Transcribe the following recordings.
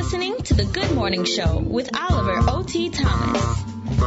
listening to The Good Morning Show with Oliver O.T. Thomas.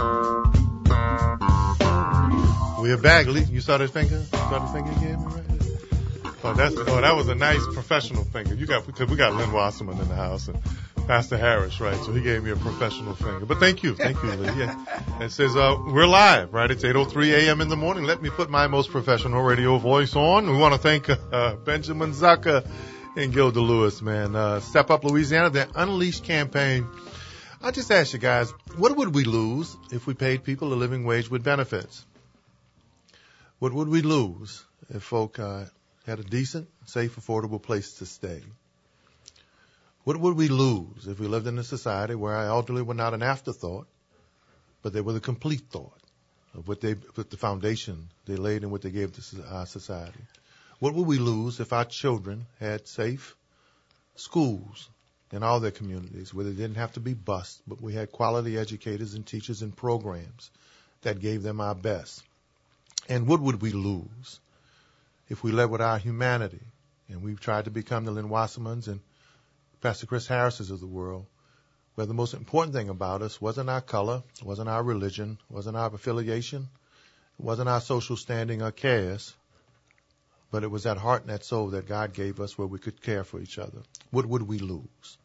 We're back. You saw that finger? You saw the finger you gave me right there? That was a nice professional finger. Because we got Lynn Wasserman in the house and Pastor Harris, right? So he gave me a professional finger. But thank you, Lee. Yeah. It says, we're live, right? It's 8:03 a.m. in the morning. Let me put my most professional radio voice on. We want to thank Benjamin Zucker and Gilda Lewis, man. Step Up Louisiana, the Unleashed campaign. I'll just ask you guys, what would we lose if we paid people a living wage with benefits? What would we lose if folk had a decent, safe, affordable place to stay? What would we lose if we lived in a society where our elderly were not an afterthought, but they were the complete thought of what the foundation they laid and what they gave to our society? What would we lose if our children had safe schools in all their communities where they didn't have to be bused, but we had quality educators and teachers and programs that gave them our best? And what would we lose if we led with our humanity and we tried to become the Lynn Wassermans and Pastor Chris Harrises of the world, where the most important thing about us wasn't our color, wasn't our religion, wasn't our affiliation, wasn't our social standing or caste, but it was that heart and that soul that God gave us where we could care for each other. What would we lose?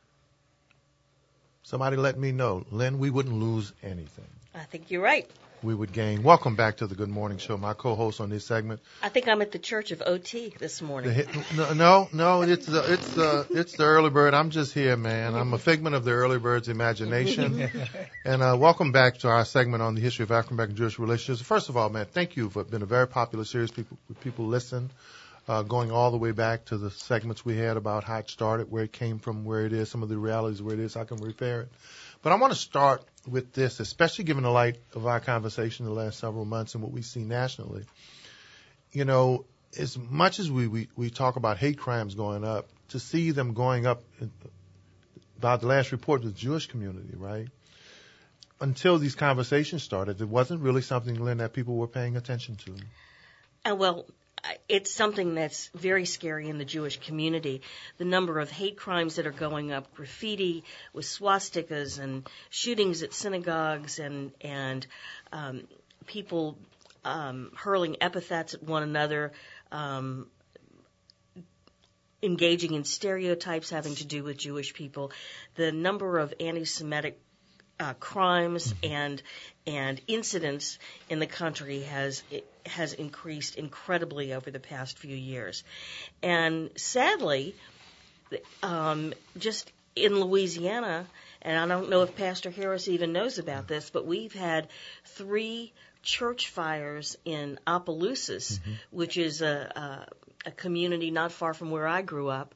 Somebody let me know. Lynn, we wouldn't lose anything. I think you're right. We would gain. Welcome back to the Good Morning Show. My co-host on this segment. I think I'm at the Church of OT this morning. No, it's the early bird. I'm just here, man. I'm a figment of the early bird's imagination. And welcome back to our segment on the history of African American Jewish relationships. First of all, man, thank you for being a very popular series. People listen, going all the way back to the segments we had about how it started, where it came from, where it is, some of the realities where it is. I can repair it. But I want to start with this, especially given the light of our conversation the last several months and what we see nationally. You know, as much as we talk about hate crimes going up, to see them going up, about the last report of the Jewish community, right? Until these conversations started, it wasn't really something, Lynn, that people were paying attention to. Well, it's something that's very scary in the Jewish community. The number of hate crimes that are going up, graffiti with swastikas and shootings at synagogues and people hurling epithets at one another, engaging in stereotypes having to do with Jewish people. The number of anti-Semitic crimes and incidents in the country has increased incredibly over the past few years. And sadly, just in Louisiana, and I don't know if Pastor Harris even knows about this, but we've had 3 church fires in Opelousas, which is a community not far from where I grew up,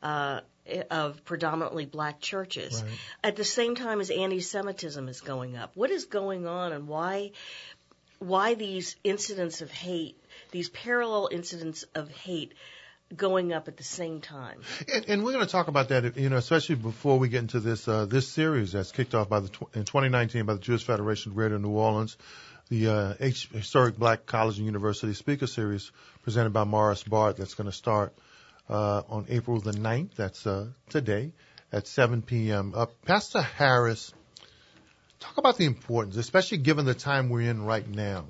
of predominantly black churches. Right. At the same time as anti-Semitism is going up. What is going on, and why these incidents of hate, these parallel incidents of hate going up at the same time? And we're going to talk about that, you know, especially before we get into this series that's kicked off in 2019 by the Jewish Federation of Greater New Orleans, the Historic Black College and University Speaker Series presented by Morris Bart that's going to start on April the 9th. That's today at 7 p.m. Pastor Harris, talk about the importance, especially given the time we're in right now.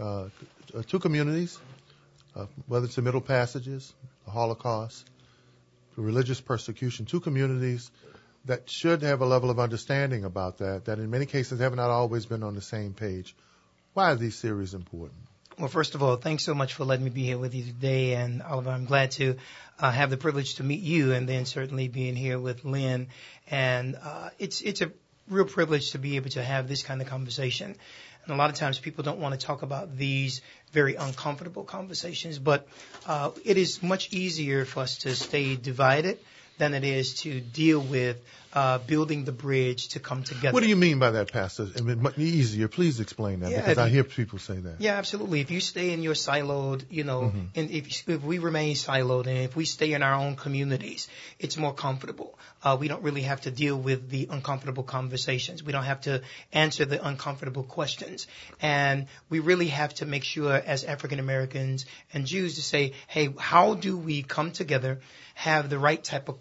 2 communities, whether it's the Middle Passages, the Holocaust, the religious persecution, 2 communities that should have a level of understanding about that in many cases have not always been on the same page. Why are these series important? Well, first of all, thanks so much for letting me be here with you today. And Oliver, I'm glad to have the privilege to meet you, and then certainly being here with Lynn. And it's a real privilege to be able to have this kind of conversation. And a lot of times people don't want to talk about these very uncomfortable conversations, but it is much easier for us to stay divided than it is to deal with building the bridge to come together. What do you mean by that, Pastor? I mean, much easier. Please explain that, because I hear people say that. Yeah, absolutely. If you stay in your siloed, you know, and if we remain siloed and if we stay in our own communities, it's more comfortable. We don't really have to deal with the uncomfortable conversations. We don't have to answer the uncomfortable questions. And we really have to make sure as African Americans and Jews to say, hey, how do we come together, have the right type of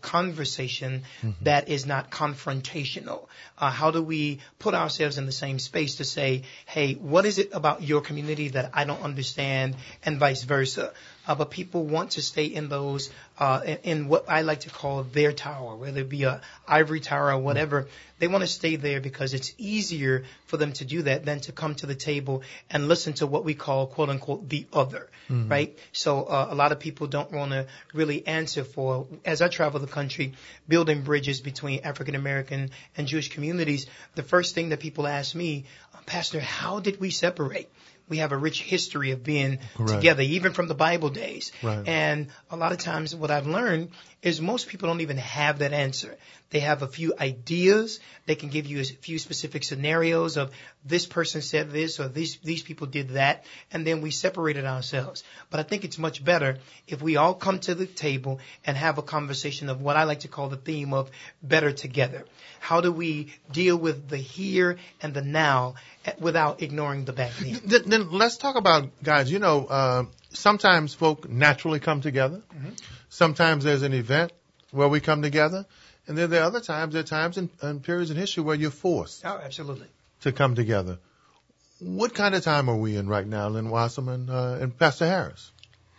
conversation that is not confrontational? How do we put ourselves in the same space to say, hey, what is it about your community that I don't understand, and vice versa? But people want to stay in those, in what I like to call their tower, whether it be a ivory tower or whatever. They want to stay there because it's easier for them to do that than to come to the table and listen to what we call, quote unquote, the other, right? So a lot of people don't want to really answer for, as I travel the country, building bridges between African American and Jewish communities. The first thing that people ask me, Pastor, how did we separate? We have a rich history of being together, even from the Bible days. Right. And a lot of times what I've learned is most people don't even have that answer. They have a few ideas. They can give you a few specific scenarios of this person said this or these people did that, and then we separated ourselves. But I think it's much better if we all come to the table and have a conversation of what I like to call the theme of better together. How do we deal with the here and the now without ignoring the back then? Then let's talk about, guys, sometimes folk naturally come together. Sometimes there's an event where we come together. And then there are other times, and periods in history where you're forced absolutely to come together. What kind of time are we in right now, Lynn Wasserman and Pastor Harris?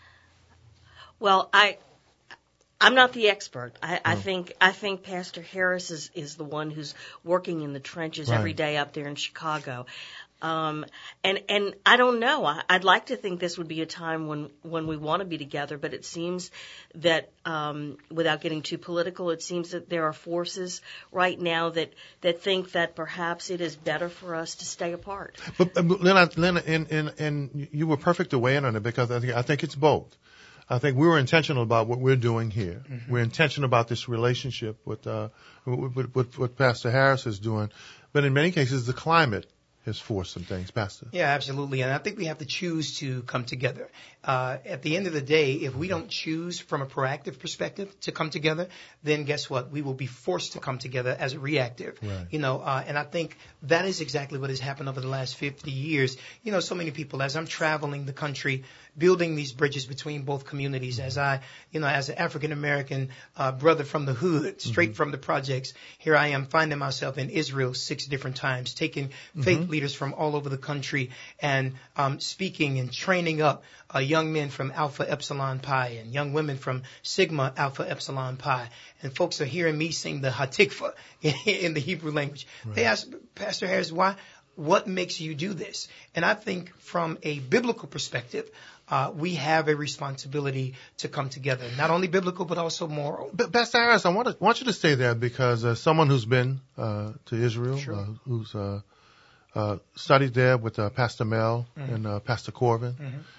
Well, I'm not the expert. I think Pastor Harris is the one who's working in the trenches every day up there in Chicago. And I don't know. I'd like to think this would be a time when we want to be together, but it seems that, without getting too political, it seems that there are forces right now that think that perhaps it is better for us to stay apart. But Lynn, and you were perfect to weigh in on it, because I think it's both. I think we were intentional about what we're doing here. We're intentional about this relationship with what Pastor Harris is doing. But in many cases, the climate has forced some things, Pastor. Yeah, absolutely. And I think we have to choose to come together. At the end of the day, if we don't choose from a proactive perspective to come together, then guess what? We will be forced to come together as a reactive. Right. And I think that is exactly what has happened over the last 50 years. So many people, as I'm traveling the country, building these bridges between both communities, as an African American brother from the hood, straight from the projects, here I am finding myself in Israel 6 different times, taking faith leaders from all over the country and speaking and training up young men from Alpha Epsilon Pi and young women from Sigma Alpha Epsilon Pi. And folks are hearing me sing the Hatikva in the Hebrew language. Right. They ask, Pastor Harris, what makes you do this? And I think from a biblical perspective, we have a responsibility to come together, not only biblical, but also moral. But Pastor Harris, I want you to stay there, because someone who's been to Israel, who's studied there with Pastor Mel and Pastor Corvin,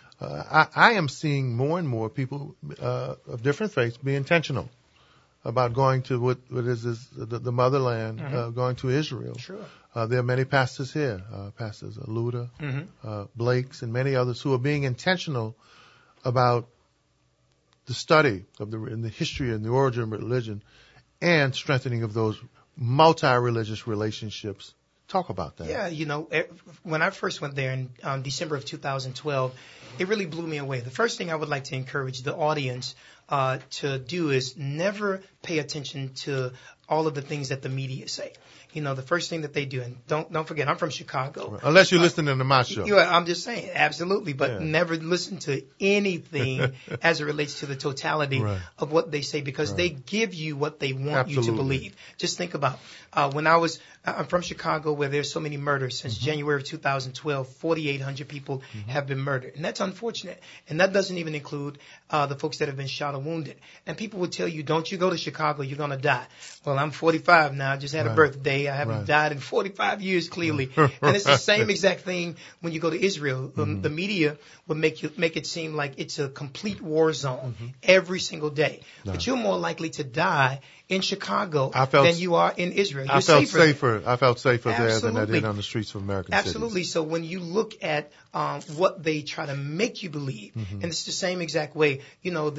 I am seeing more and more people of different faiths be intentional about going to what is the motherland, going to Israel. Sure. There are many pastors here, Pastors Luda, Blakes, and many others who are being intentional about the study of the history and the origin of religion and strengthening of those multi-religious relationships. Talk about that. Yeah, when I first went there in December of 2012, it really blew me away. The first thing I would like to encourage the audience to do is never pay attention to all of the things that the media say. The first thing that they do, and don't forget, I'm from Chicago. Right. Unless you're listening to my show. I'm just saying, absolutely, but never listen to anything as it relates to the totality of what they say, because they give you what they want you to believe. Just think about when I'm from Chicago, where there's so many murders since January of 2012. 4,800 people have been murdered, and that's unfortunate. And that doesn't even include the folks that have been shot or wounded. And people would tell you, don't you go to Chicago, you're going to die. Well, I'm 45 now. I just had a birthday. I haven't died in 45 years, clearly. And it's the same exact thing when you go to Israel. The media would make it seem like it's a complete war zone every single day. No. But you're more likely to die in Chicago than you are in Israel. I felt safer there than I did on the streets of American cities. Absolutely. So when you look at what they try to make you believe, and it's the same exact way, the Jewish community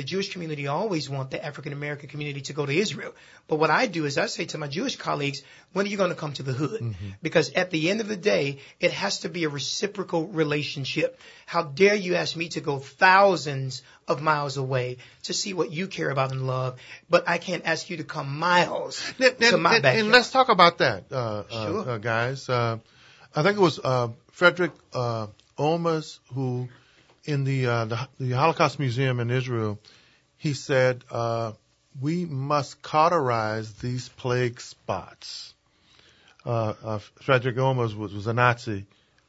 community always want the African American community to go to Israel. But what I do is I say to my Jewish colleagues, when are you going to come to the hood? Mm-hmm. Because at the end of the day, it has to be a reciprocal relationship. How dare you ask me to go thousands of miles away to see what you care about and love, but I can't ask you to come miles to my backyard. And let's talk about that, Sure. guys. I think it was Frederick Olmers who, in the Holocaust Museum in Israel, he said, we must cauterize these plague spots. Frederick Olmers was a Nazi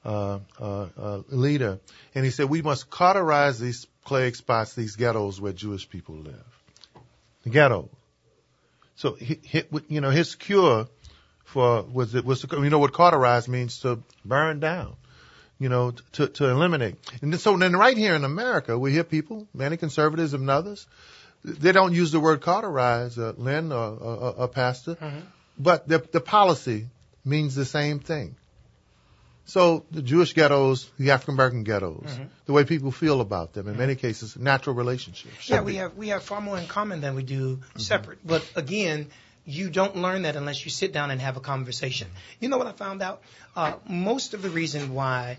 leader, and he said we must cauterize these plague spots, these ghettos where Jewish people live. The ghetto. So his cure was what cauterize means, to burn down, to eliminate. And so then right here in America, we hear people, many conservatives and others, they don't use the word cauterize, Lynn or Pastor, but the policy means the same thing. So the Jewish ghettos, the African American ghettos, the way people feel about them, in many cases, natural relationships. Yeah, we have far more in common than we do separate. But again, you don't learn that unless you sit down and have a conversation. You know what I found out? Most of the reason why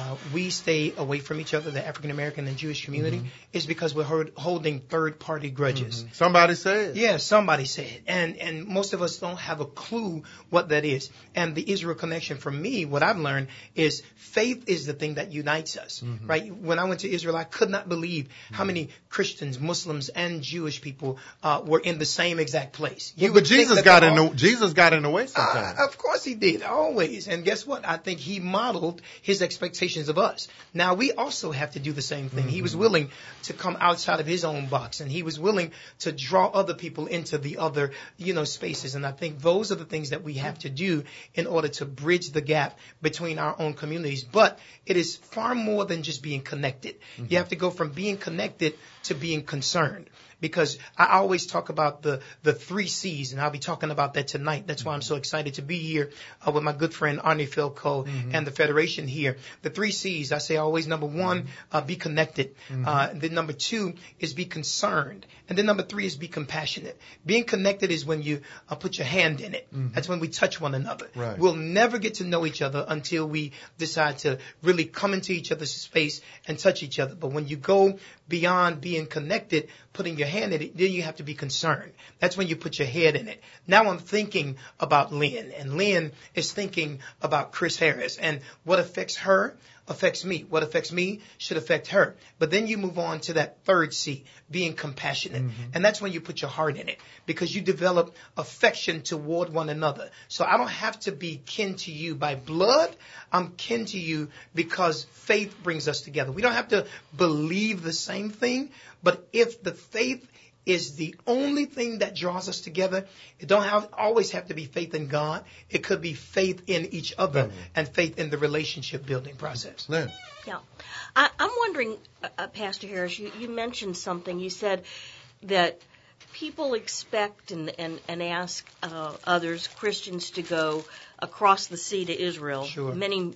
we stay away from each other, the African American and Jewish community, is because we're holding third-party grudges. Somebody said. Yeah, somebody said. And most of us don't have a clue what that is. And the Israel connection, for me, what I've learned is faith is the thing that unites us, right? When I went to Israel, I could not believe how many Christians, Muslims, and Jewish people were in the same exact place. But Jesus got in the way sometimes. Of course he did, always. And guess what? I think he modeled his expectations of us. Now, we also have to do the same thing. He was willing to come outside of his own box, and he was willing to draw other people into the other, spaces. And I think those are the things that we have to do in order to bridge the gap between our own communities. But it is far more than just being connected. You have to go from being connected to being concerned. Because I always talk about the 3 C's, and I'll be talking about that tonight. That's why I'm so excited to be here with my good friend Arnie Philco and the Federation here. The 3 C's, I say always, number 1, be connected. Then number 2 is be concerned. And then number 3 is be compassionate. Being connected is when you put your hand in it. That's when we touch one another. Right. We'll never get to know each other until we decide to really come into each other's space and touch each other. But when you go beyond being connected, putting your hand in it, then you have to be concerned. That's when you put your head in it. Now I'm thinking about Lynn, and Lynn is thinking about Chris Harris, and what affects her affects me. What affects me should affect her. But then you move on to that 3rd C, being compassionate. And that's when you put your heart in it, because you develop affection toward one another. So I don't have to be kin to you by blood. I'm kin to you because faith brings us together. We don't have to believe the same thing, but if the faith is the only thing that draws us together, it don't always have to be faith in God. It could be faith in each other and faith in the relationship building process. Lynn. Yeah. I'm wondering, Pastor Harris, you mentioned something. You said that people expect and ask others, Christians, to go across the sea to Israel. Sure. Many,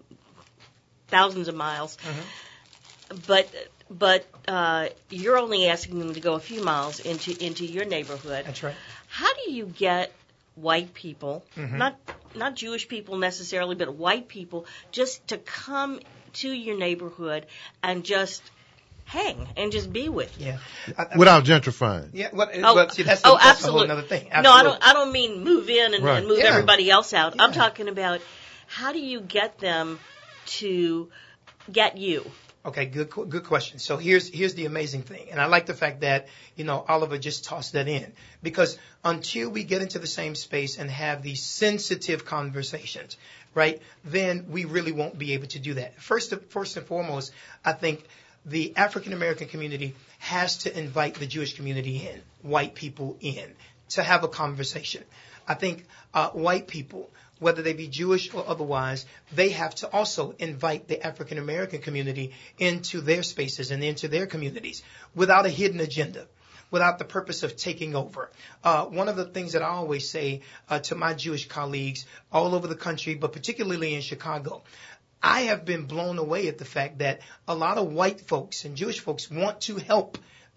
thousands of miles. But you're only asking them to go a few miles into your neighborhood. That's right. How do you get white people, not Jewish people necessarily, but white people, just to come to your neighborhood and just hang and just be with you? Yeah. Without gentrifying. Yeah. See, that's a absolutely. whole other thing. No, I don't mean move in and move everybody else out. Yeah. I'm talking about how do you get them to get you? Okay, good question. So here's the amazing thing, and I like the fact that Oliver just tossed that in, because until we get into the same space and have these sensitive conversations, right, then we really won't be able to do that. First and foremost, I think the African American community has to invite the Jewish community in, white people in, to have a conversation. I think white people, whether they be Jewish or otherwise, they have to also invite the African American community into their spaces and into their communities without a hidden agenda, without the purpose of taking over. One of the things that I always say to my Jewish colleagues all over the country, but particularly in Chicago, I have been blown away at the fact that a lot of white folks and Jewish folks want to help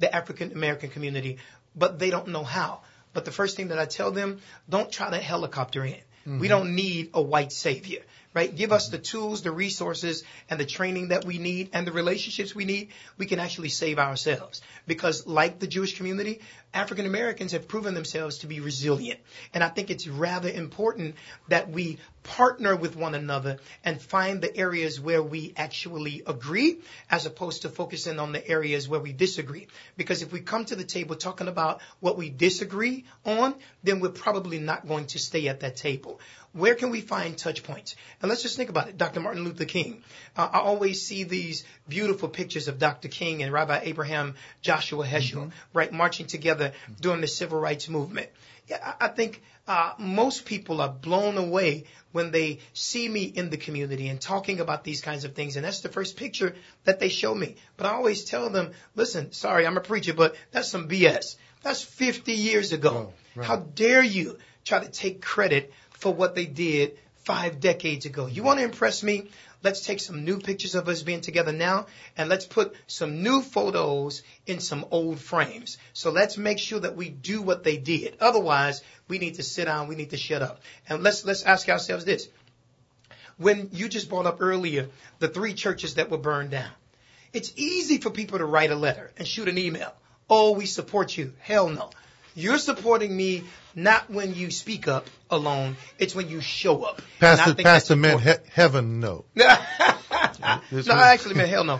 the African American community, but they don't know how. But the first thing that I tell them, don't try to helicopter in. Mm-hmm. We don't need a white savior, right? Give us the tools, the resources, and the training that we need, and the relationships we need. We can actually save ourselves. Because like the Jewish community, African Americans have proven themselves to be resilient. And I think it's rather important that we partner with one another and find the areas where we actually agree, as opposed to focusing on the areas where we disagree. Because if we come to the table talking about what we disagree on, then we're probably not going to stay at that table. Where can we find touch points? And let's just think about it. Dr. Martin Luther King. I always see these beautiful pictures of Dr. King and Rabbi Abraham Joshua Heschel, right, marching together during the civil rights movement. Yeah, I think most people are blown away when they see me in the community and talking about these kinds of things. And that's the first picture that they show me. But I always tell them, listen, sorry, I'm a preacher, but that's some BS. That's 50 years ago. Oh, right. How dare you try to take credit for what they did 5 decades ago? You want to impress me? Let's take some new pictures of us being together now, and let's put some new photos in some old frames. So let's make sure that we do what they did. Otherwise, we need to sit down. We need to shut up. And let's ask ourselves this. When you just brought up earlier the 3 churches that were burned down, it's easy for people to write a letter and shoot an email. Oh, we support you. Hell no. You're supporting me not when you speak up alone. It's when you show up. Pastor meant heaven no. No, I actually meant hell no.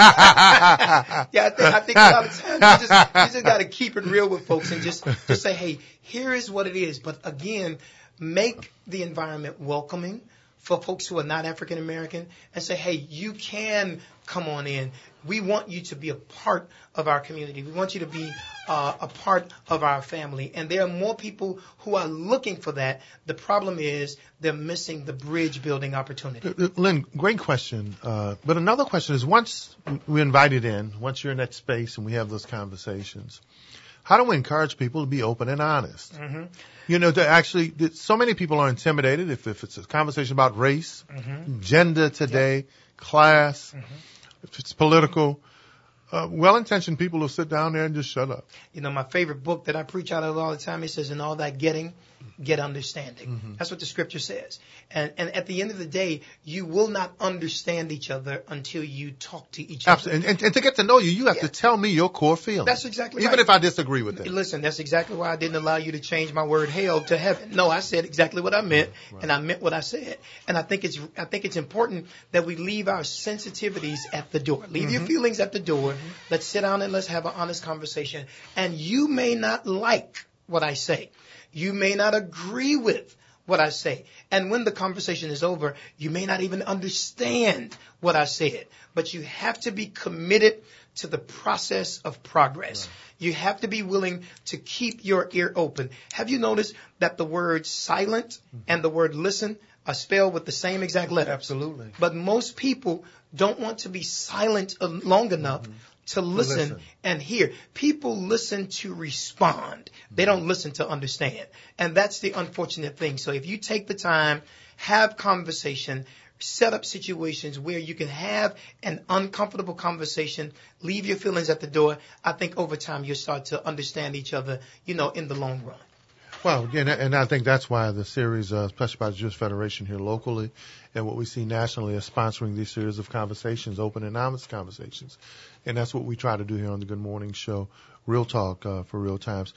Yeah, I think a lot of times you just got to keep it real with folks and just say, hey, here is what it is. But again, make the environment welcoming for folks who are not African American and say, hey, you can come on in. We want you to be a part of our community. We want you to be a part of our family. And there are more people who are looking for that. The problem is they're missing the bridge building opportunity. Lynn, great question. But another question is, once we're invited in, once you're in that space and we have those conversations, how do we encourage people to be open and honest? Mm-hmm. You know, to actually, so many people are intimidated if it's a conversation about race, gender today, class, if it's political. Well-intentioned people will sit down there and just shut up. You know, my favorite book that I preach out of all the time, it says, in all that getting, get understanding. Mm-hmm. That's what the scripture says. And at the end of the day, you will not understand each other until you talk to each other. Absolutely. And to get to know you, you have to tell me your core feelings. That's exactly right. Even if I disagree with it. Listen, that's exactly why I didn't allow you to change my word hell to heaven. No, I said exactly what I meant, and I meant what I said. And I think it's important that we leave our sensitivities at the door. Leave your feelings at the door. Let's sit down and let's have an honest conversation. And you may not like what I say. You may not agree with what I say. And when the conversation is over, you may not even understand what I said. But you have to be committed to the process of progress. Right. You have to be willing to keep your ear open. Have you noticed that the word silent and the word listen are spelled with the same exact letter? Absolutely. But most people don't want to be silent long enough to listen and hear. People listen to respond. They don't listen to understand. And that's the unfortunate thing. So if you take the time, have conversation, set up situations where you can have an uncomfortable conversation, leave your feelings at the door, I think over time you'll start to understand each other, you know, in the long run. Well, again, and I think that's why the series, especially by the Jewish Federation here locally, and what we see nationally is sponsoring these series of conversations, open and honest conversations. And that's what we try to do here on the Good Morning Show, Real Talk for Real Times.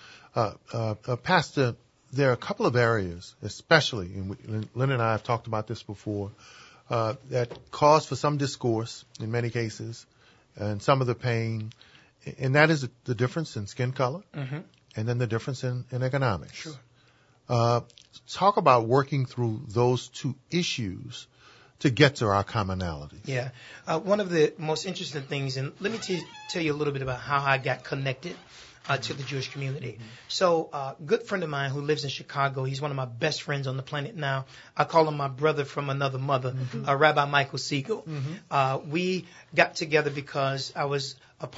Pastor, there are a couple of areas, especially, and Lynn and I have talked about this before, that cause for some discourse in many cases, and some of the pain, and that is the difference in skin color. Mm-hmm. And then the difference in economics. Sure. Talk about working through those two issues to get to our commonality. Yeah. One of the most interesting things, and let me tell you a little bit about how I got connected to the Jewish community. Mm-hmm. So a good friend of mine who lives in Chicago, he's one of my best friends on the planet now. I call him my brother from another mother, Rabbi Michael Siegel. Mm-hmm. We got together because I was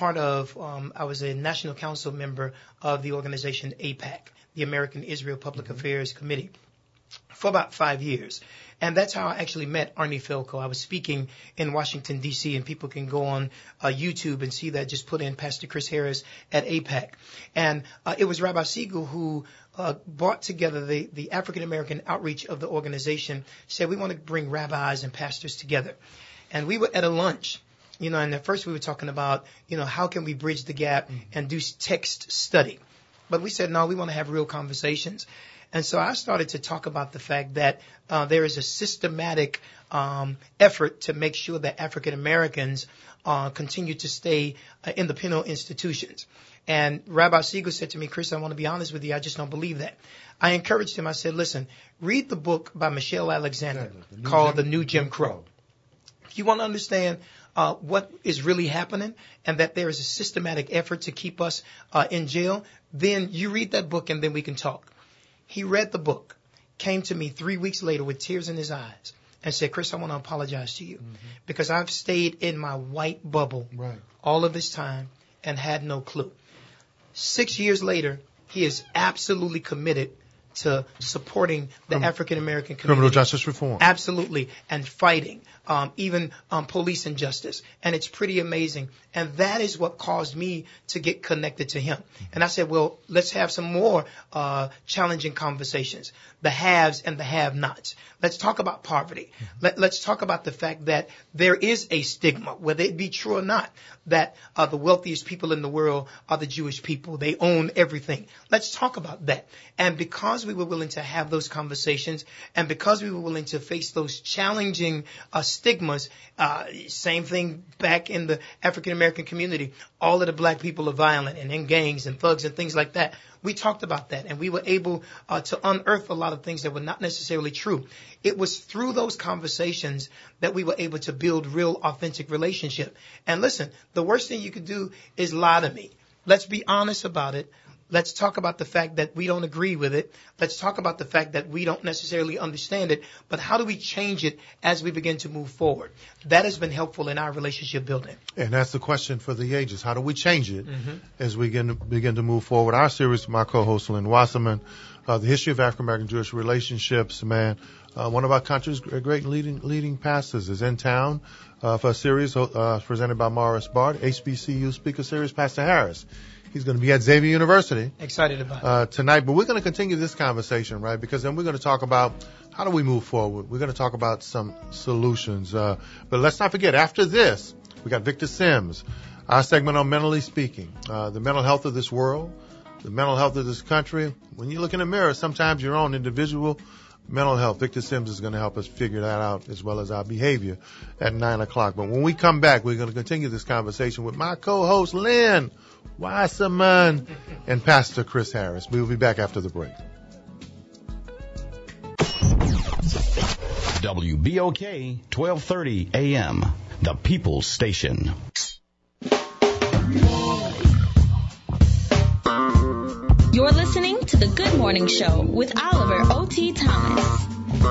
a National Council member of the organization AIPAC, the American Israel Public Affairs Committee. for about 5 years. And that's how I actually met Arnie Philco. I was speaking in Washington, D.C., and people can go on YouTube and see that. Just put in Pastor Chris Harris at APAC. And it was Rabbi Siegel who brought together the African-American outreach of the organization, said we want to bring rabbis and pastors together. And we were at a lunch, and at first we were talking about, how can we bridge the gap and do text study. But we said, no, we want to have real conversations. And so I started to talk about the fact that there is a systematic effort to make sure that African Americans continue to stay in the penal institutions. And Rabbi Siegel said to me, Chris, I want to be honest with you, I just don't believe that. I encouraged him. I said, listen, read the book by Michelle Alexander called The New Jim Crow. If you want to understand what is really happening and that there is a systematic effort to keep us in jail, then you read that book and then we can talk. He read the book, came to me 3 weeks later with tears in his eyes and said, Chris, I want to apologize to you because I've stayed in my white bubble all of this time and had no clue. 6 years later, he is absolutely committed to supporting the African-American community. Criminal justice reform. Absolutely. And fighting, even police injustice. And it's pretty amazing. And that is what caused me to get connected to him. And I said, well, let's have some more challenging conversations. The haves and the have-nots. Let's talk about poverty. Let's talk about the fact that there is a stigma, whether it be true or not, that the wealthiest people in the world are the Jewish people. They own everything. Let's talk about that. And because we were willing to have those conversations and because we were willing to face those challenging stigmas, same thing back in the African-American community, all of the black people are violent and in gangs and thugs and things like that. We talked about that, and we were able to unearth a lot of things that were not necessarily true. It was through those conversations that we were able to build real, authentic relationship. And listen, the worst thing you could do is lie to me. Let's be honest about it. Let's talk about the fact that we don't agree with it. Let's talk about the fact that we don't necessarily understand it. But how do we change it as we begin to move forward? That has been helpful in our relationship building. And that's the question for the ages. How do we change it as we begin to move forward? Our series, my co-host, Lynn Wasserman, the history of African-American Jewish relationships, man. One of our country's great leading pastors is in town for a series presented by Morris Bard, HBCU Speaker Series, Pastor Harris. He's going to be at Xavier University. Excited about it. Tonight. But we're going to continue this conversation, right? Because then we're going to talk about how do we move forward. We're going to talk about some solutions. But let's not forget, after this, we got Victor Sims, our segment on Mentally Speaking, the mental health of this world, the mental health of this country. When you look in the mirror, sometimes your own individual mental health. Victor Sims is going to help us figure that out as well as our behavior at 9 o'clock. But when we come back, we're going to continue this conversation with my co-host, Lynn Wasserman, and Pastor Chris Harris. We'll be back after the break. WBOK 1230 AM, the People's Station. You're listening to The Good Morning Show with Oliver O.T. Thomas.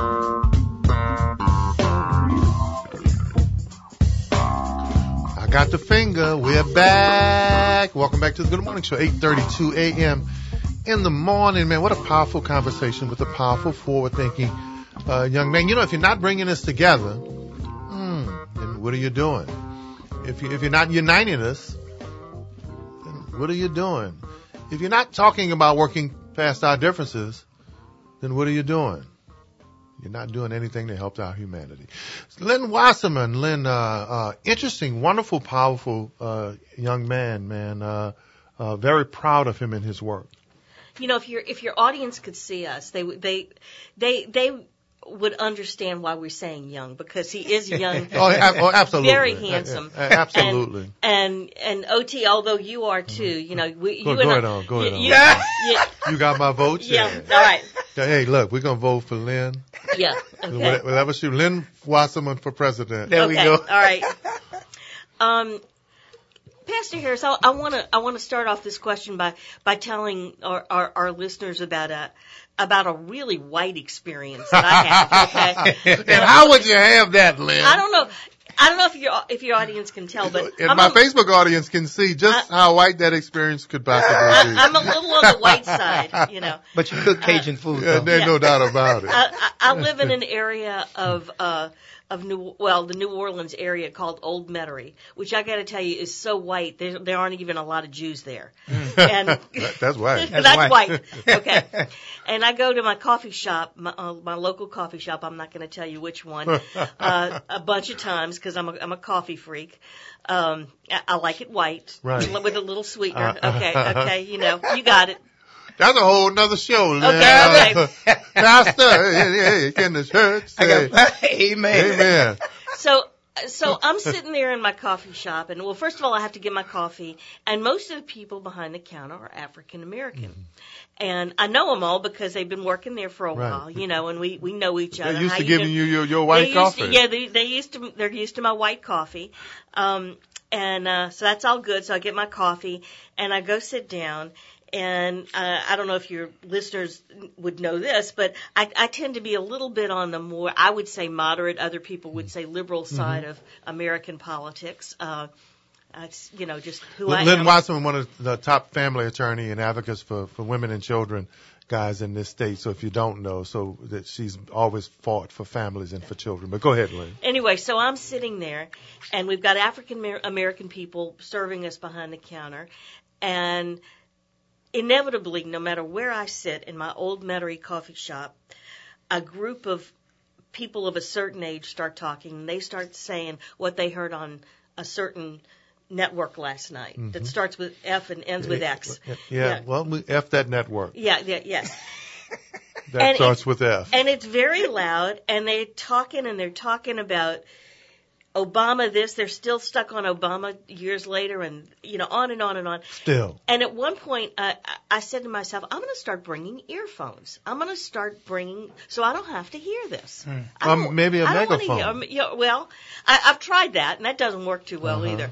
I got the finger. We're back. Welcome back to The Good Morning Show, 8:32 a.m. in the morning, man. What a powerful conversation with a powerful, forward-thinking young man. You know, if you're not bringing us together, then what are you doing? If you're not uniting us, then what are you doing? If you're not talking about working past our differences, then what are you doing? You're not doing anything that helps our humanity. Lynn Wasserman, interesting, wonderful, powerful young man. Very proud of him and his work. You know, if your audience could see us, they would understand why we're saying young, because he is young. Absolutely. Very handsome. Absolutely. And OT, although you are too, you know, go ahead on. You got my vote? Yeah. All right. Hey, look, we're going to vote for Lynn. Yeah. Okay. Whatever she, Lynn Wasserman for president. There we go. All right. Pastor Harris, I want to start off this question by telling our listeners about a really white experience that I have. Okay. And how would you have that, Lynn? I don't know. I don't know if your audience can tell, but and my Facebook audience can see just how white that experience could possibly be. I'm a little on the white side, you know. But you cook Cajun food. Yeah, there's no doubt about it. I live in an area of the New Orleans area called Old Metairie, which I got to tell you is so white. There aren't even a lot of Jews there. And that's white. That's white. Okay. And I go to my coffee shop, my local coffee shop. I'm not going to tell you which one, a bunch of times because I'm a coffee freak. I like it white, right, with a little sweetener. Okay, you know, you got it. That's a whole nother show, Lynn. Okay. Pastor, in the church say, amen. Amen. So I'm sitting there in my coffee shop, and well, first of all, I have to get my coffee, and most of the people behind the counter are African American, and I know them all because they've been working there for a while, you know, and we know each other. They're used to giving you your white coffee. They're used to my white coffee, so that's all good. So I get my coffee, and I go sit down. And I don't know if your listeners would know this, but I tend to be a little bit on the more, I would say moderate, other people would say liberal side of American politics. It's, you know, just who I am. Lynn Wasserman, one of the top family attorney and advocates for women and children guys in this state. So if you don't know, so that she's always fought for families and for children. But go ahead, Lynn. Anyway, so I'm sitting there, and we've got African American people serving us behind the counter, and inevitably, no matter where I sit in my Old Metairie coffee shop, a group of people of a certain age start talking, and they start saying what they heard on a certain network last night that starts with F and ends with X. Yeah. Well, we F that network. Yes. That starts with F. And it's very loud, and they're talking about Obama this, they're still stuck on Obama years later, and, you know, on and on and on. Still. And at one point, I said to myself, I'm going to start bringing earphones. I'm going to start bringing, so I don't have to hear this. Maybe a megaphone. Well, I've tried that, and that doesn't work too well either.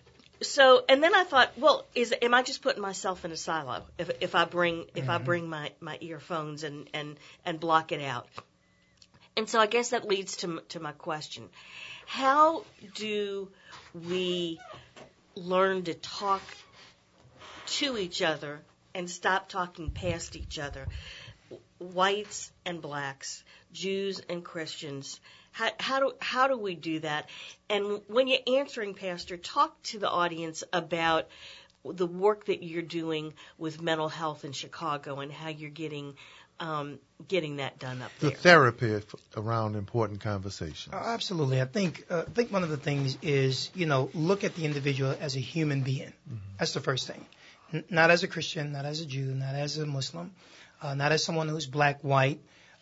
So, and then I thought, well, am I just putting myself in a silo if I bring my earphones and block it out? And so I guess that leads to my question. How do we learn to talk to each other and stop talking past each other? Whites and blacks, Jews and Christians. How do we do that? And when you're answering, Pastor, talk to the audience about the work that you're doing with mental health in Chicago and how you're getting that done up there. The therapy around important conversations. Absolutely. I think one of the things is, you know, look at the individual as a human being. That's the first thing. Not as a Christian, not as a Jew, not as a Muslim, not as someone who's black, white.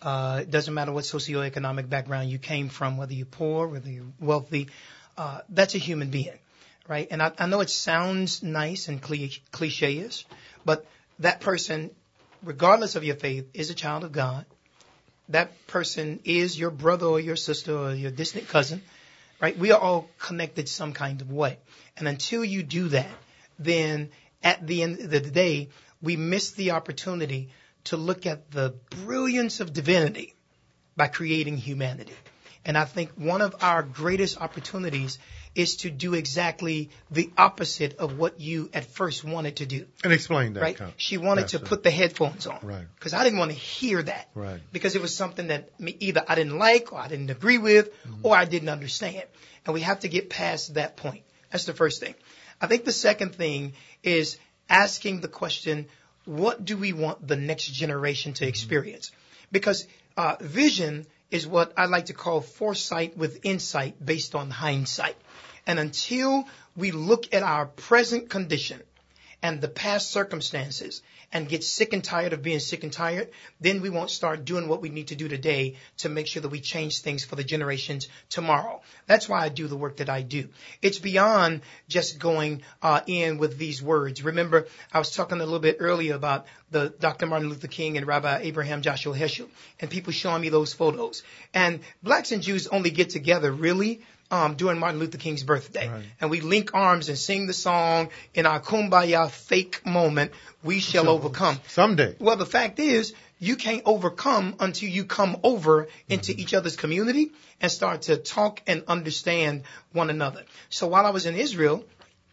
It doesn't matter what socioeconomic background you came from, whether you're poor, whether you're wealthy. That's a human being, right? And I know it sounds nice and cliche-ish, but that person, regardless of your faith, is a child of God. That person is your brother or your sister or your distant cousin, right? We are all connected some kind of way. And until you do that, then at the end of the day, we miss the opportunity to look at the brilliance of divinity by creating humanity. And I think one of our greatest opportunities is to do exactly the opposite of what you at first wanted to do. And explain that. Right? She wanted to put the headphones on. Right. Because I didn't want to hear that. Right. Because it was something that either I didn't like or I didn't agree with or I didn't understand. And we have to get past that point. That's the first thing. I think the second thing is asking the question, what do we want the next generation to experience? Because vision is what I like to call foresight with insight based on hindsight. And until we look at our present condition and the past circumstances and get sick and tired of being sick and tired, then we won't start doing what we need to do today to make sure that we change things for the generations tomorrow. That's why I do the work that I do. It's beyond just going in with these words. Remember, I was talking a little bit earlier about the Dr. Martin Luther King and Rabbi Abraham Joshua Heschel and people showing me those photos. And blacks and Jews only get together really during Martin Luther King's birthday. Right. And we link arms and sing the song in our kumbaya fake moment, we shall overcome. Someday. Well, the fact is, you can't overcome until you come over into each other's community and start to talk and understand one another. So while I was in Israel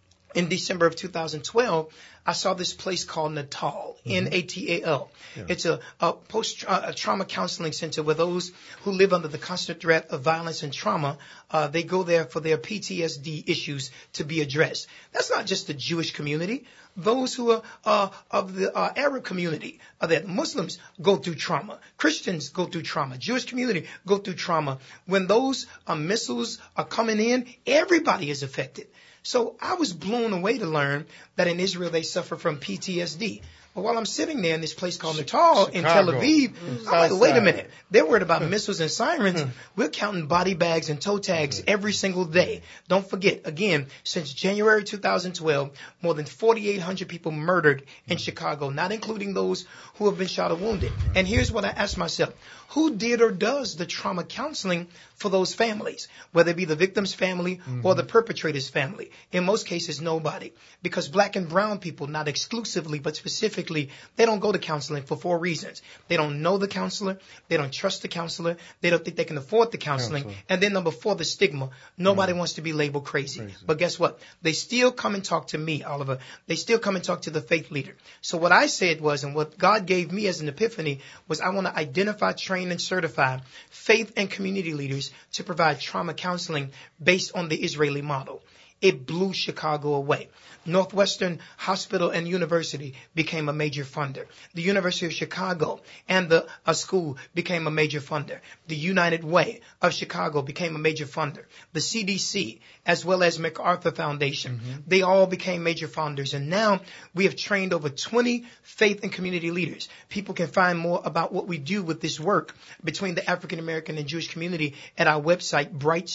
in December of 2012, I saw this place called Natal, Natal. Yeah. It's a post-trauma counseling center where those who live under the constant threat of violence and trauma, they go there for their PTSD issues to be addressed. That's not just the Jewish community. Those who are of the Arab community, that Muslims go through trauma. Christians go through trauma. Jewish community go through trauma. When those missiles are coming in, everybody is affected. So I was blown away to learn that in Israel they suffer from PTSD. But while I'm sitting there in this place called Natal in Tel Aviv, I'm like, wait a minute. They're worried about missiles and sirens. We're counting body bags and toe tags every single day. Don't forget, again, since January 2012, more than 4,800 people murdered in Chicago, not including those who have been shot or wounded. And here's what I asked myself. Who did or does the trauma counseling for those families, whether it be the victim's family or the perpetrator's family? In most cases, nobody. Because black and brown people, not exclusively, but specifically, they don't go to counseling for 4 reasons. They don't know the counselor. They don't trust the counselor. They don't think they can afford the counseling. And then number 4, the stigma. Nobody wants to be labeled crazy. But guess what? They still come and talk to me, Oliver. They still come and talk to the faith leader. So what I said was, and what God gave me as an epiphany, was I want to identify, train, and certify faith and community leaders to provide trauma counseling based on the Israeli model. It blew Chicago away. Northwestern Hospital and University became a major funder. The University of Chicago and the school became a major funder. The United Way of Chicago became a major funder. The CDC, as well as MacArthur Foundation, they all became major funders. And now we have trained over 20 faith and community leaders. People can find more about what we do with this work between the African American and Jewish community at our website,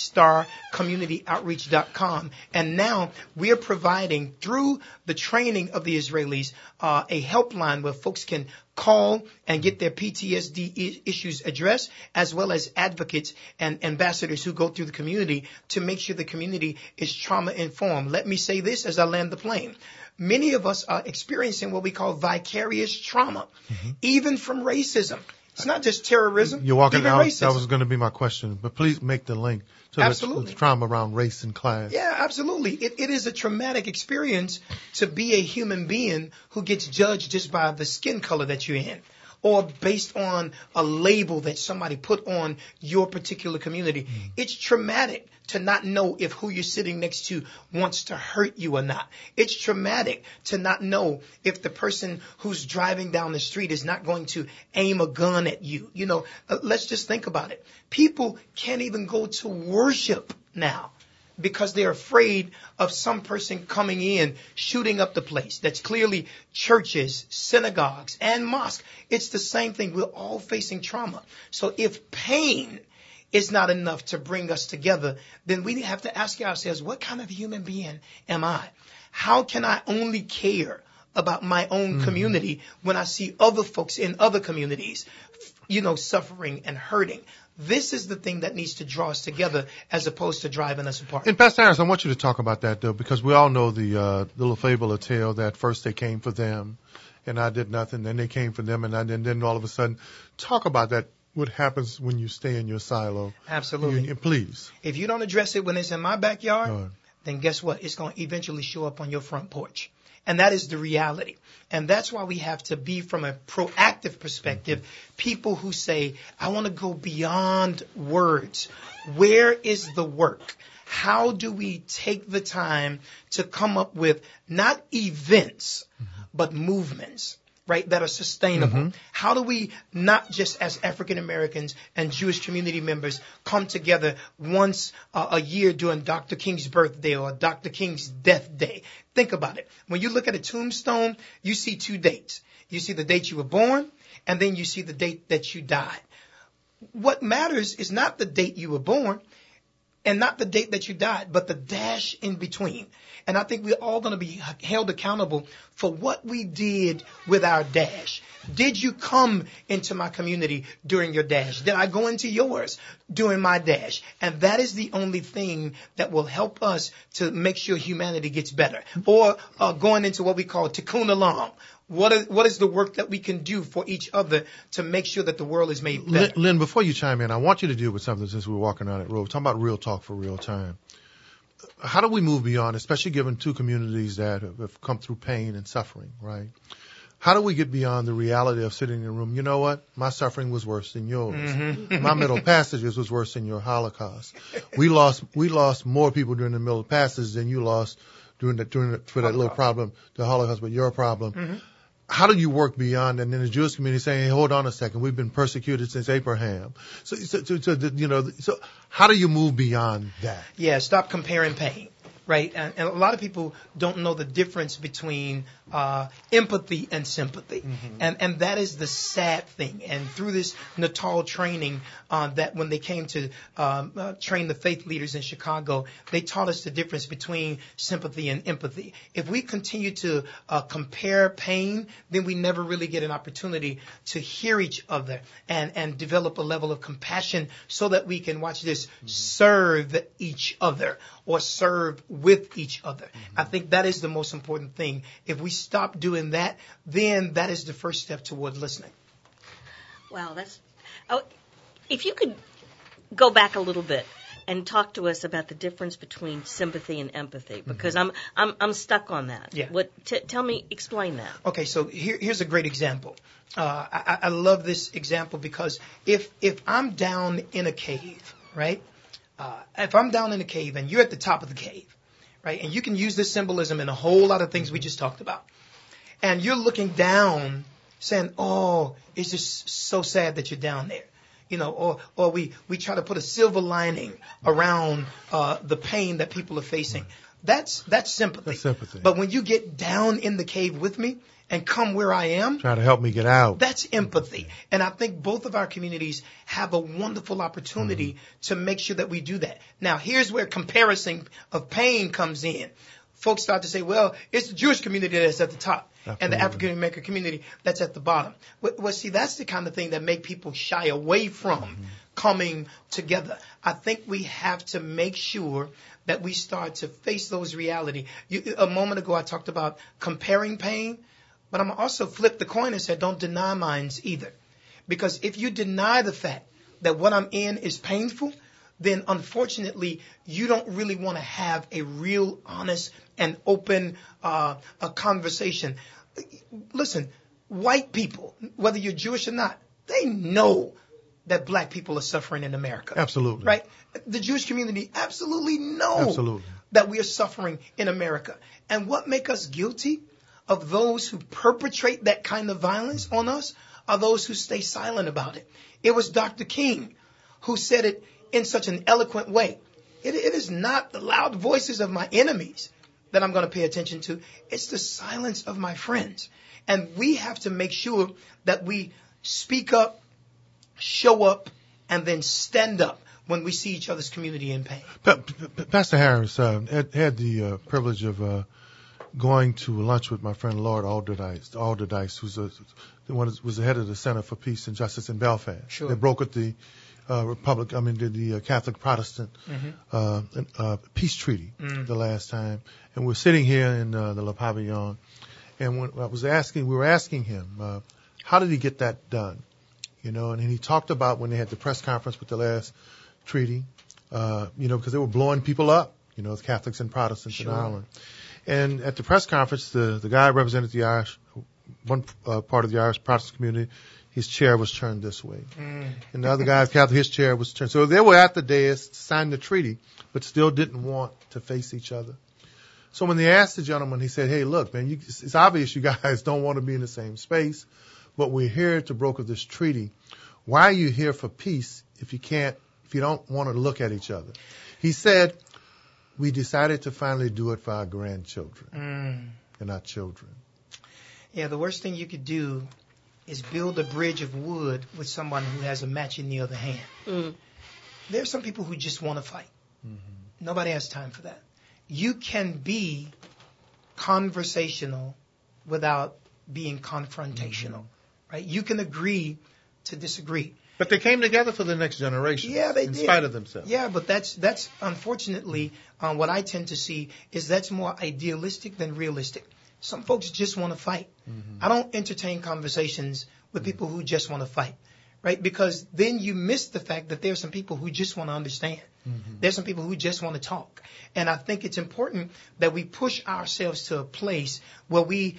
brightstarcommunityoutreach.com. And now we are providing, through the training of the Israelis, a helpline where folks can call and get their PTSD issues addressed, as well as advocates and ambassadors who go through the community to make sure the community is trauma informed. Let me say this as I land the plane. Many of us are experiencing what we call vicarious trauma, even from racism. It's not just terrorism. You're walking even out. Racism. That was going to be my question, but please make the link to the trauma around race and class. Yeah, absolutely. It is a traumatic experience to be a human being who gets judged just by the skin color that you're in, or based on a label that somebody put on your particular community. It's traumatic to not know if who you're sitting next to wants to hurt you or not. It's traumatic to not know if the person who's driving down the street is not going to aim a gun at you. You know, let's just think about it. People can't even go to worship now because they're afraid of some person coming in, shooting up the place. That's clearly churches, synagogues, and mosques. It's the same thing. We're all facing trauma. So if pain is not enough to bring us together, then we have to ask ourselves, what kind of human being am I? How can I only care about my own community when I see other folks in other communities, suffering and hurting? This is the thing that needs to draw us together as opposed to driving us apart. And Pastor Harris, I want you to talk about that, though, because we all know the little fable or tale that first they came for them and I did nothing, then they came for them and then all of a sudden. Talk about that. What happens when you stay in your silo? Absolutely. Please. If you don't address it when it's in my backyard, then guess what? It's going to eventually show up on your front porch. And that is the reality. And that's why we have to be, from a proactive perspective, people who say, I want to go beyond words. Where is the work? How do we take the time to come up with not events, but movements? Right, that are sustainable. How do we not just as African Americans and Jewish community members come together once a year during Dr. King's birthday or Dr. King's death day? Think about it. When you look at a tombstone, you see 2 dates. You see the date you were born, and then you see the date that you died. What matters is not the date you were born and not the date that you died, but the dash in between. And I think we're all going to be held accountable for what we did with our dash. Did you come into my community during your dash? Did I go into yours during my dash? And that is the only thing that will help us to make sure humanity gets better. Or going into what we call tikkun olam, What is the work that we can do for each other to make sure that the world is made better? Lynn, before you chime in, I want you to deal with something since we're walking down that road. We're talking about real talk for real time. How do we move beyond, especially given two communities that have come through pain and suffering, right? How do we get beyond the reality of sitting in a room? You know what? My suffering was worse than yours. Mm-hmm. My Middle Passages was worse than your Holocaust. We lost more people during the Middle Passage than you lost for that little problem, the Holocaust, but your problem. Mm-hmm. How do you work beyond that? And then the Jewish community saying, hey, hold on a second, we've been persecuted since Abraham. So how do you move beyond that? Yeah, stop comparing pain, right? And a lot of people don't know the difference between empathy and sympathy. Mm-hmm. And that is the sad thing. And through this Natal training, that when they came to train the faith leaders in Chicago, they taught us the difference between sympathy and empathy. If we continue to compare pain, then we never really get an opportunity to hear each other and develop a level of compassion so that we can, watch this, serve each other or serve with each other. Mm-hmm. I think that is the most important thing. If we stop doing that, then that is the first step toward listening. Wow, if you could go back a little bit and talk to us about the difference between sympathy and empathy, because I'm stuck on that. Yeah. Explain that. Okay, so here's a great example. I love this example because if I'm down in a cave, right? If I'm down in a cave and you're at the top of the cave, right? And you can use this symbolism in a whole lot of things we just talked about. And you're looking down saying, oh, it's just so sad that you're down there. Or we try to put a silver lining around the pain that people are facing. That's sympathy. That's sympathy. But when you get down in the cave with me and come where I am, try to help me get out. That's empathy. And I think both of our communities have a wonderful opportunity to make sure that we do that. Now, here's where comparison of pain comes in. Folks start to say, well, it's the Jewish community that's at the top. Absolutely. And the African American community that's at the bottom. Well, see, that's the kind of thing that make people shy away from coming together. I think we have to make sure that we start to face those realities. A moment ago, I talked about comparing pain, but I'm also flipped the coin and said, don't deny mine either. Because if you deny the fact that what I'm in is painful, then unfortunately, you don't really want to have a real honest and open a conversation. Listen, white people, whether you're Jewish or not, they know that black people are suffering in America. Absolutely. Right? The Jewish community absolutely know that we are suffering in America. And what make us guilty of those who perpetrate that kind of violence on us are those who stay silent about it. It was Dr. King who said it in such an eloquent way. It is not the loud voices of my enemies that I'm going to pay attention to. It's the silence of my friends. And we have to make sure that we speak up, show up, and then stand up when we see each other's community in pain. Pastor Harris had the privilege of going to lunch with my friend Lord Alderdice, who's was the head of the Center for Peace and Justice in Belfast. Sure. They brokered the the Catholic Protestant peace treaty the last time, and we're sitting here in the Le Pavillon, and when we were asking him, how did he get that done? And he talked about when they had the press conference with the last treaty, because they were blowing people up, the Catholics and Protestants in Ireland. And at the press conference, the guy represented the Irish, one part of the Irish Protestant community. His chair was turned this way. And the other guy's Catholic, his chair was turned. So they were at the dais, signed the treaty, but still didn't want to face each other. So when they asked the gentleman, he said, hey, look, man, it's obvious you guys don't want to be in the same space, but we're here to broker this treaty. Why are you here for peace if you don't want to look at each other? He said, we decided to finally do it for our grandchildren and our children. Yeah, the worst thing you could do is build a bridge of wood with someone who has a match in the other hand. There are some people who just want to fight. Nobody has time for that. You can be conversational without being confrontational, right? You can agree to disagree. But they came together for the next generation. Yeah, they did. In spite of themselves. Yeah, but that's unfortunately what I tend to see is that's more idealistic than realistic. Some folks just want to fight. I don't entertain conversations with people who just want to fight, right? Because then you miss the fact that there are some people who just want to understand. There's some people who just want to talk. And I think it's important that we push ourselves to a place where we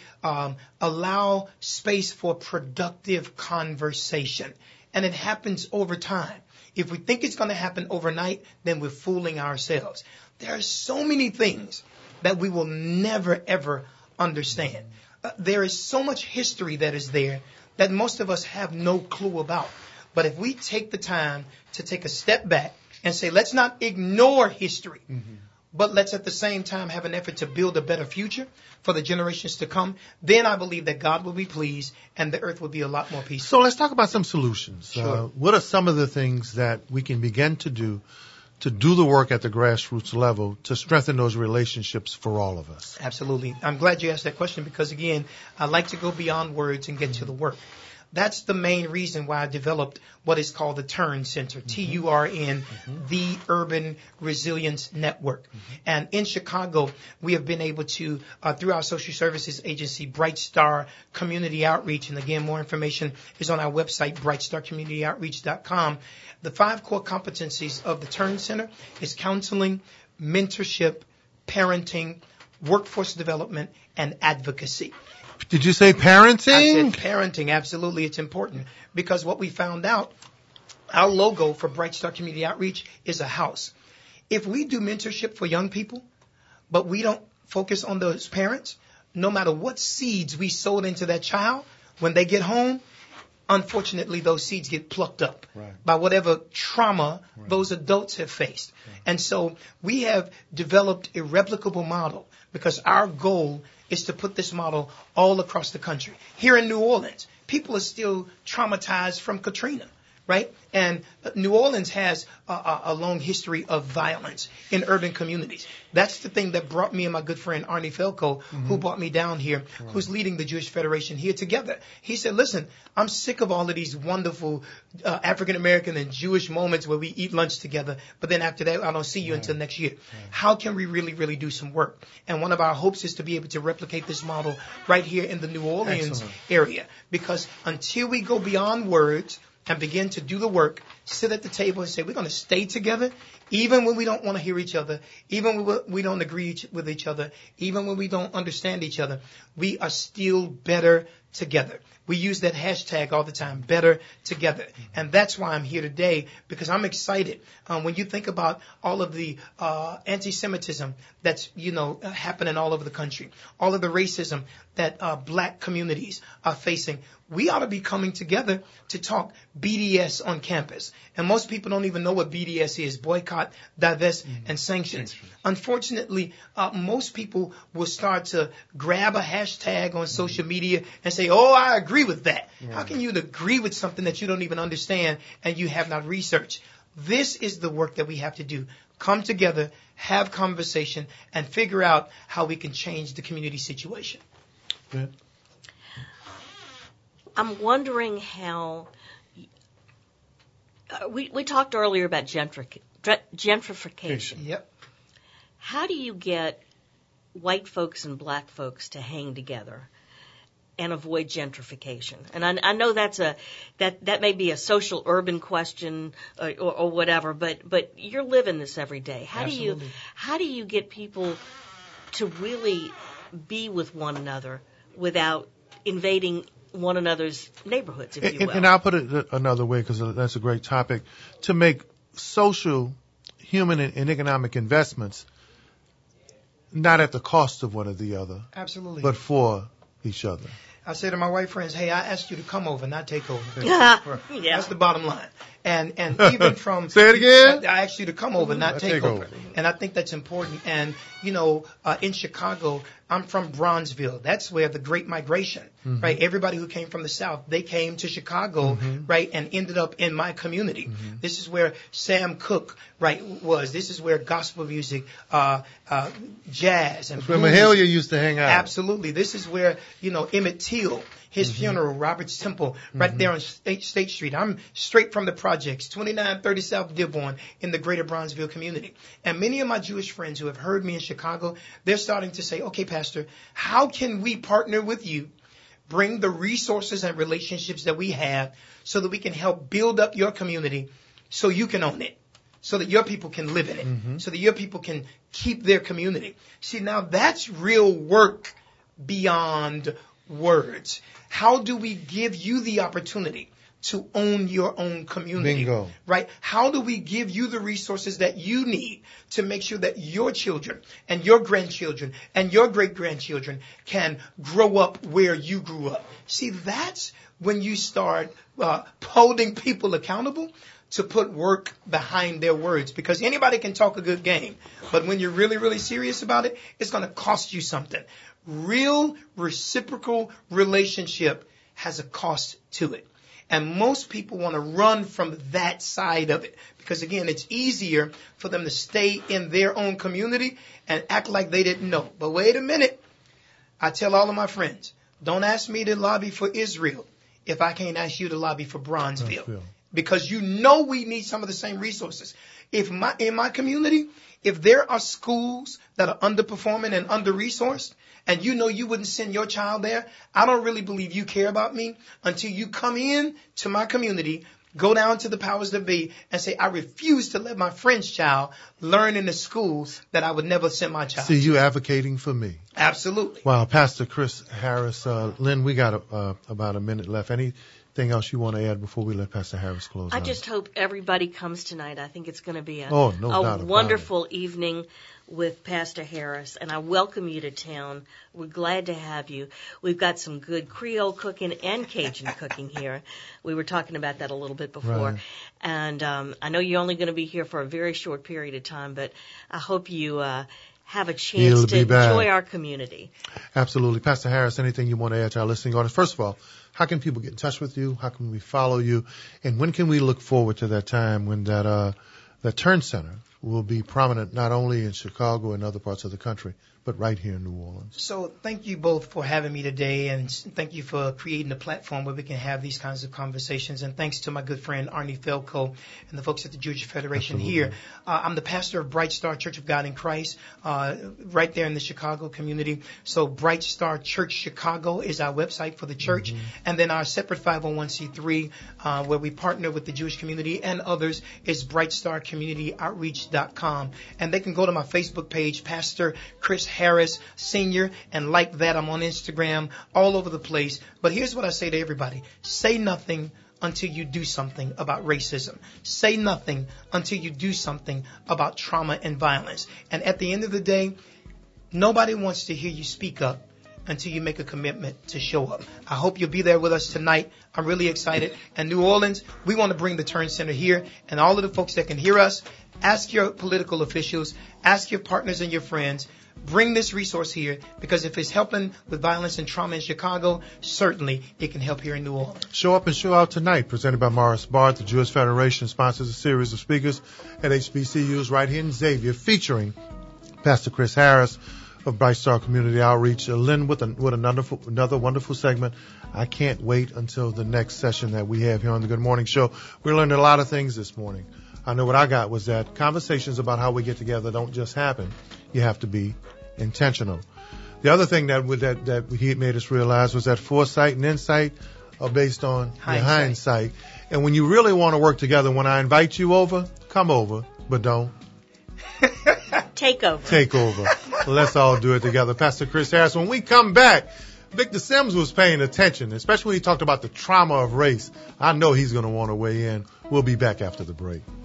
allow space for productive conversation. And it happens over time. If we think it's going to happen overnight, then we're fooling ourselves. There are so many things that we will never, ever understand. There is so much history that is there that most of us have no clue about. But if we take the time to take a step back and say, let's not ignore history, but let's at the same time have an effort to build a better future for the generations to come, then I believe that God will be pleased and the earth will be a lot more peaceful. So let's talk about some solutions. Sure. What are some of the things that we can begin to do the work at the grassroots level to strengthen those relationships for all of us? Absolutely. I'm glad you asked that question because, again, I like to go beyond words and get to the work. That's the main reason why I developed what is called the TURN Center, TURN, the Urban Resilience Network. And in Chicago, we have been able to, through our social services agency, Bright Star Community Outreach, and again, more information is on our website, brightstarcommunityoutreach.com. The 5 core competencies of the TURN Center is counseling, mentorship, parenting, workforce development, and advocacy. Did you say parenting? I said parenting, absolutely. It's important because what we found out, our logo for Bright Star Community Outreach is a house. If we do mentorship for young people, but we don't focus on those parents, no matter what seeds we sowed into that child, when they get home, unfortunately, those seeds get plucked up by whatever trauma those adults have faced. And so we have developed a replicable model because our goal is to put this model all across the country. Here in New Orleans, people are still traumatized from Katrina, right? And New Orleans has a long history of violence in urban communities. That's the thing that brought me and my good friend Arnie Felko, who brought me down here, who's leading the Jewish Federation here together. He said, listen, I'm sick of all of these wonderful African-American and Jewish moments where we eat lunch together, but then after that, I don't see you until next year. How can we really, really do some work? And one of our hopes is to be able to replicate this model right here in the New Orleans area. Because until we go beyond words and begin to do the work, sit at the table and say, we're going to stay together, even when we don't want to hear each other, even when we don't agree with each other, even when we don't understand each other, we are still better together. We use that hashtag all the time, better together. And that's why I'm here today, because I'm excited. When you think about all of the anti-Semitism that's, happening all over the country, all of the racism that black communities are facing, we ought to be coming together to talk BDS on campus. And most people don't even know what BDS is, boycott, divest, and sanction. Unfortunately, most people will start to grab a hashtag on social media and say, oh, I agree with that. How can you agree with something that you don't even understand and you have not researched? This is the work that we have to do. Come together, have conversation, and figure out how we can change the community situation. Good. I'm wondering how we talked earlier about gentrification. Yep. How do you get white folks and black folks to hang together and avoid gentrification? And I know that may be a social urban question or whatever, but you're living this every day. How do you get people to really be with one another without invading one another's neighborhoods, if you will? And I'll put it another way, because that's a great topic, to make social, human, and economic investments not at the cost of one or the other. Absolutely. But for each other. I say to my white friends, hey, I asked you to come over, not take over. Yeah. That's the bottom line. And even from... Say it again? I asked you to come over, not take over. And I think that's important. And, in Chicago, I'm from Bronzeville. That's where the Great Migration, right? Everybody who came from the South, they came to Chicago, right, and ended up in my community. This is where Sam Cooke, right, was. This is where gospel music, jazz, and where Mahalia used to hang out. Absolutely. This is where, Emmett Till, his funeral, Robert's Temple, right there on State Street. I'm straight from the projects, 2930 South Dearborn in the greater Bronzeville community. And many of my Jewish friends who have heard me in Chicago, they're starting to say, okay, Pastor, how can we partner with you, bring the resources and relationships that we have so that we can help build up your community so you can own it, so that your people can live in it, so that your people can keep their community. See, now that's real work beyond words. How do we give you the opportunity to own your own community? Bingo. Right? How do we give you the resources that you need to make sure that your children and your grandchildren and your great-grandchildren can grow up where you grew up? See, that's when you start holding people accountable to put work behind their words, because anybody can talk a good game, but when you're really, really serious about it, it's going to cost you something. Real reciprocal relationship has a cost to it. And most people want to run from that side of it because, again, it's easier for them to stay in their own community and act like they didn't know. But wait a minute. I tell all of my friends, don't ask me to lobby for Israel if I can't ask you to lobby for Bronzeville. Because you know we need some of the same resources. In my community, if there are schools that are underperforming and under-resourced, and you know you wouldn't send your child there, I don't really believe you care about me until you come in to my community, go down to the powers that be, and say, I refuse to let my friend's child learn in a school that I would never send my child. See, you advocating for me. Absolutely. Wow, Pastor Chris Harris. Lynn, we got about a minute left. Anything else you want to add before we let Pastor Harris close out? I just hope everybody comes tonight. I think it's going to be a doubt wonderful evening with Pastor Harris, and I welcome you to town. We're glad to have you. We've got some good Creole cooking and Cajun cooking here. We were talking about that a little bit before. Right. And I know you're only going to be here for a very short period of time, but I hope you have a chance to enjoy our community. Absolutely. Pastor Harris, anything you want to add to our listening audience? First of all, how can people get in touch with you? How can we follow you? And when can we look forward to that time when that Turn Center will be prominent not only in Chicago and other parts of the country, but right here in New Orleans? So thank you both for having me today, and thank you for creating a platform where we can have these kinds of conversations. And thanks to my good friend Arnie Felco and the folks at the Jewish Federation here. I'm the pastor of Bright Star Church of God in Christ, right there in the Chicago community. So Bright Star Church Chicago is our website for the church. And then our separate 501c3, where we partner with the Jewish community and others, is brightstarcommunityoutreach.com. And they can go to my Facebook page, Pastor Chris Harris Sr., and like that, I'm on Instagram, all over the place. But here's what I say to everybody. Say nothing until you do something about racism. Say nothing until you do something about trauma and violence. And at the end of the day, nobody wants to hear you speak up until you make a commitment to show up. I hope you'll be there with us tonight. I'm really excited. And New Orleans, we want to bring the Turn Center here. And all of the folks that can hear us, ask your political officials, ask your partners and your friends, bring this resource here, because if it's helping with violence and trauma in Chicago, certainly it can help here in New Orleans. Show Up and Show Out tonight, presented by Morris Bard. The Jewish Federation sponsors a series of speakers at HBCUs right here in Xavier, featuring Pastor Chris Harris of Bright Star Community Outreach. Lynn with another wonderful segment. I can't wait until the next session that we have here on the Good Morning Show. We learned a lot of things this morning. I know what I got was that conversations about how we get together don't just happen. You have to be intentional. The other thing that he made us realize was that foresight and insight are based on hindsight. And when you really want to work together, when I invite you over, come over, but don't take over. Take over. Let's all do it together. Pastor Chris Harris, when we come back, Victor Sims was paying attention, especially when he talked about the trauma of race. I know he's going to want to weigh in. We'll be back after the break.